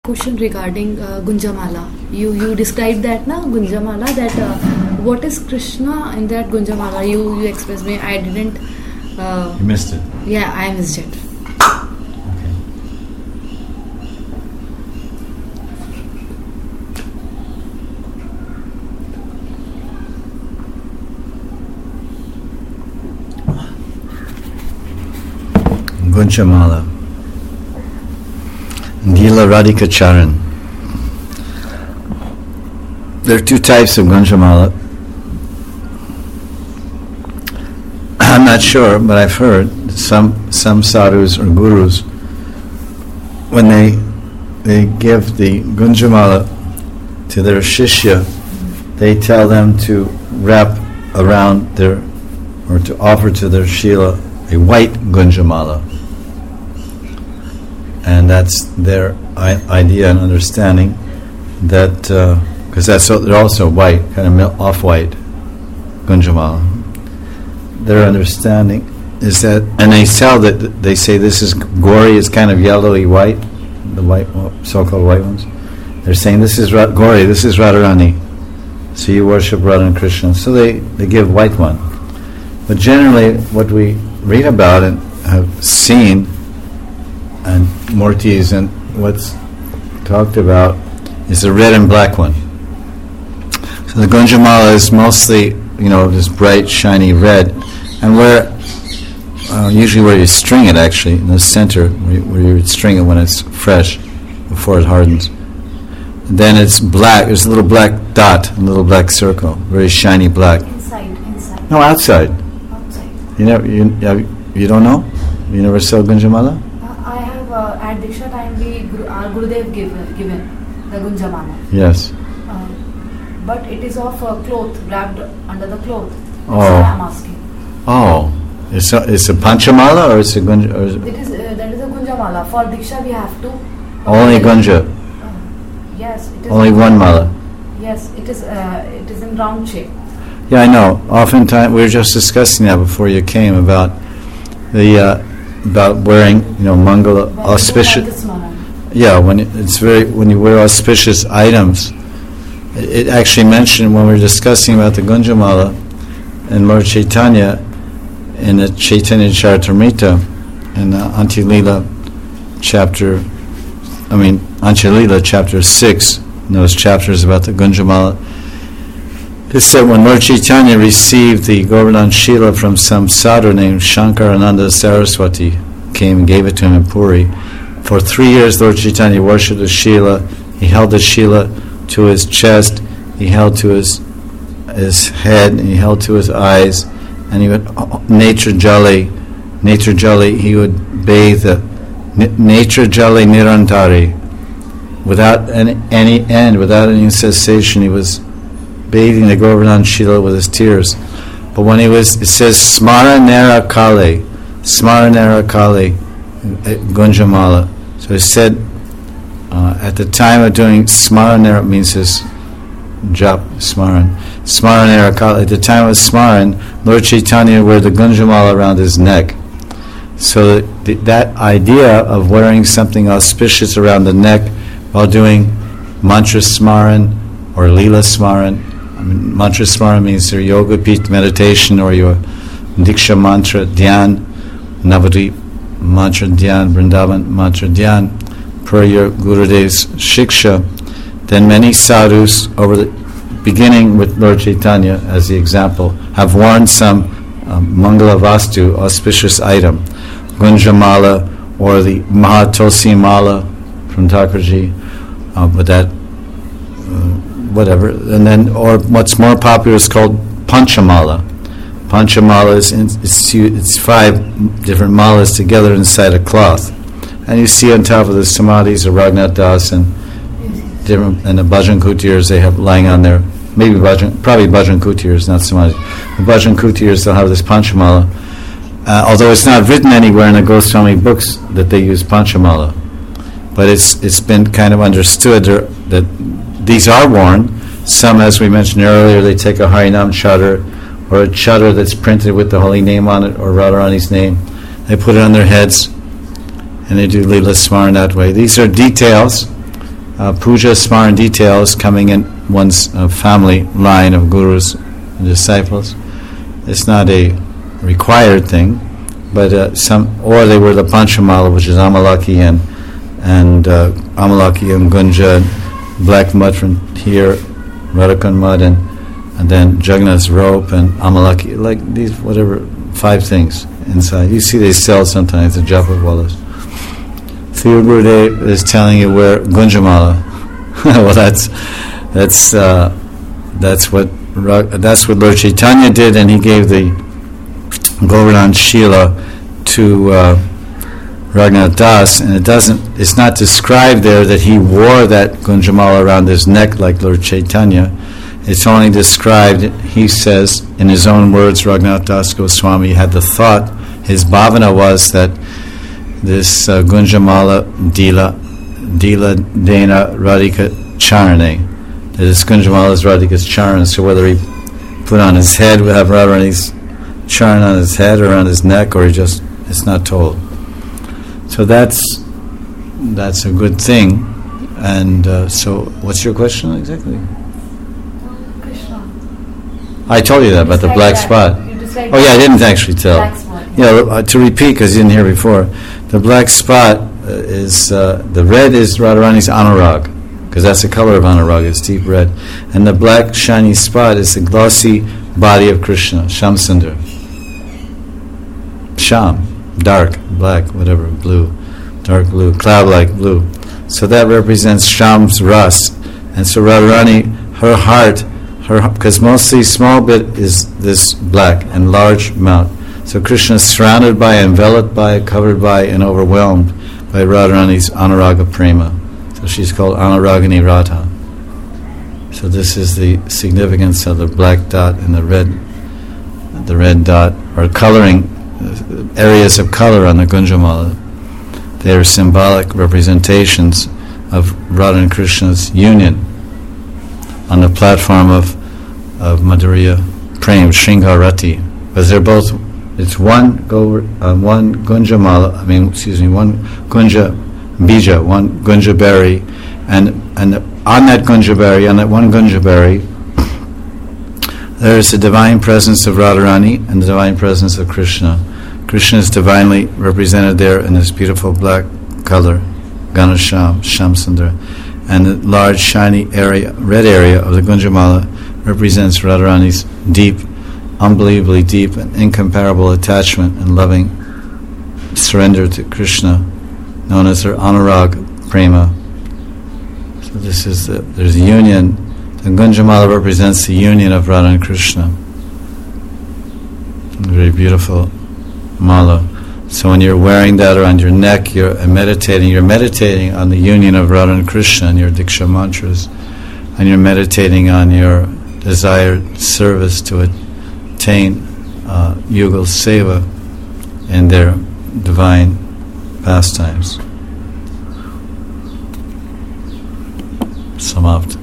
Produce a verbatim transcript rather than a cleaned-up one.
Question regarding uh, Gunjamala. You you described that na Gunjamala. That uh, what is Krishna in that Gunjamala? You you expressed me. I didn't. Uh, you missed it. Yeah, I missed it. Okay. Gunjamala. Nila Radhika Charan. There are two types of Gunjamala. I'm not sure, but I've heard that some some sadhus or gurus, when they they give the Gunjamala to their shishya, they tell them to wrap around their, or to offer to their shila a white Gunjamala. And that's their I- idea and understanding that, because uh, that's so, they're also white, kind of mil- off-white Gunjamala. Their understanding is that, and they sell that, they say this is Gauri is kind of yellowy white, the white so-called white ones. They're saying this is Ra- Gauri, this is Radharani. So you worship Radha and Krishna. So they, they give white one. But generally, what we read about and have seen and Murtis and what's talked about is the red and black one. So the Gunjamala is mostly, you know, this bright, shiny red, and where uh, usually where you string it, actually, in the center, where you, where you would string it when it's fresh, before it hardens. And then it's black. There's a little black dot, a little black circle, very shiny black. Inside, inside. No, outside. Outside. You never, you, you don't know? You never saw Gunjamala? I have uh, at Diksha time we Guru, our Gurudev given given the Gunjamala. Yes. Uh, but it is of uh, cloth wrapped under the cloth. That's Oh. why I'm asking. Oh, it's a, it's a Panchamala or it's a Gunja? Or is it It is uh, that is a Gunjamala. For Diksha we have to. only Gunja? Uh, yes, it is. Only one mala? Yes, it is. Uh, it is in round shape. Yeah, I know. Oftentimes, we were just discussing that before you came about the uh, about wearing, you know, Mangala But auspicious. we don't have this one. Yeah, when it, it's very when you wear auspicious items. It, it actually mentioned when we were discussing about the Gunjamala in Lord Chaitanya in the Chaitanya Charitamrita in uh, Antilila chapter, I mean Antilila chapter six, in those chapters about the Gunjamala. It said when Lord Chaitanya received the Govardhan Shila from some sadhu named Shankarananda Saraswati, came and gave it to him in Puri. For three years Lord Chaitanya worshipped the Shila. He held the Shila to his chest, he held to his his head, and he held to his eyes, and he would, nature jali, nature jali, he would bathe the nature jali nirantari, without any, any end, without any cessation. He was bathing the Govardhan Shila with his tears. But when he was, it says Smara Nera Kale, Smara Nera Kale, Gunjamala. So he said, uh, at the time of doing Smara Nera, means his jap, Smaran. Smara Nera Kale, at the time of Smaran, Lord Chaitanya wore the Gunjamala around his neck. So th- that idea of wearing something auspicious around the neck while doing mantra Smaran or Leela Smaran, I mean, mantra Smaran means your yoga pit meditation or your Diksha mantra dhyan, Navadvip mantra dhyan, Vrindavan mantra dhyan, per your Gurudev's shiksha. Then many sadhus, over the beginning with Lord Chaitanya as the example, have worn some um, Mangala Vastu, auspicious item, Gunjamala or the Mahatulsi Mala from Thakurji, uh, with that whatever, and then, or what's more popular is called Panchamala. Panchamala is in, it's, it's five different malas together inside a cloth, and you see on top of the samadhis of Raghunath Das and different, and the Bhajan Kutirs they have lying on there. Maybe Bhajan, probably Bhajan Kutirs, not samadhis. The Bhajan Kutirs they'll have this Panchamala, uh, although it's not written anywhere in the Goswami books that they use Panchamala, but it's it's been kind of understood that these are worn. Some, as we mentioned earlier, they take a Harinam chadar or a chadar that's printed with the holy name on it or Radharani's name. They put it on their heads and they do Leela Smaran that way. These are details uh, puja, smaran details coming in one's uh, family line of gurus and disciples. It's not a required thing, but uh, some, or they wear the panchamala, which is amalaki and and uh, amalaki and gunja, black mud from here, Radhakund mud, and and then Jagannath's rope and amalaki, like these whatever five things inside. You see, they sell sometimes the Japavalas. So your Gurudev is telling you wear gunjamala. Well, that's that's uh, that's what that's what Lord Chaitanya did, and he gave the Govardhan Shila to uh, Raghunath Das, and it doesn't. It's not described there that he wore that gunjamala around his neck like Lord Chaitanya. It's only described. He says in his own words, Raghunath Das Goswami had the thought. His bhavana was that this uh, gunjamala dila dila dena radhika charane. That this gunjamala is Radhika's charan. So whether he put on his head, would have Radharani's charan on his head or on his neck, or he just, it's not told. So that's that's a good thing. And uh, so, what's your question exactly? Krishna. I told you that about the black that. spot. Oh yeah, I didn't actually tell. Black spot. Yeah, uh, to repeat, because you didn't hear before, the black spot uh, is, uh, the red is Radharani's anurag, because that's the color of anurag, it's deep red. And the black shiny spot is the glossy body of Krishna, Shamsundar. Sham, dark, black, whatever, blue, dark blue, cloud-like blue. So that represents Sham's ras. And so Radharani, her heart, her because mostly small bit is this black and large amount. So Krishna is surrounded by, enveloped by, covered by, and overwhelmed by Radharani's Anuraga Prema. So she's called Anuragini Radha. So this is the significance of the black dot and the red, the red dot, or coloring, areas of color on the Gunjamala. They are symbolic representations of Radha and Krishna's union on the platform of, of Madhurya Prem, Shringarati. Because they're both, it's one go, uh, one Gunjamala, I mean, excuse me, one Gunja Bija, one Gunja berry, and and on that Gunja berry, on that one Gunja berry, there is the divine presence of Radharani and the divine presence of Krishna. Krishna is divinely represented there in this beautiful black color, Ganasham, Shamsundar, and the large shiny area, red area of the Gunjamala represents Radharani's deep, unbelievably deep and incomparable attachment and loving surrender to Krishna, known as her Anurag Prema. So this is the, there's a union. The Gunjamala represents the union of Radha and Krishna. Very beautiful mala. So when you're wearing that around your neck, you're meditating. You're meditating on the union of Radha and Krishna and your Diksha mantras, and you're meditating on your desired service to attain uh, Yugal Seva in their divine pastimes. Samapt.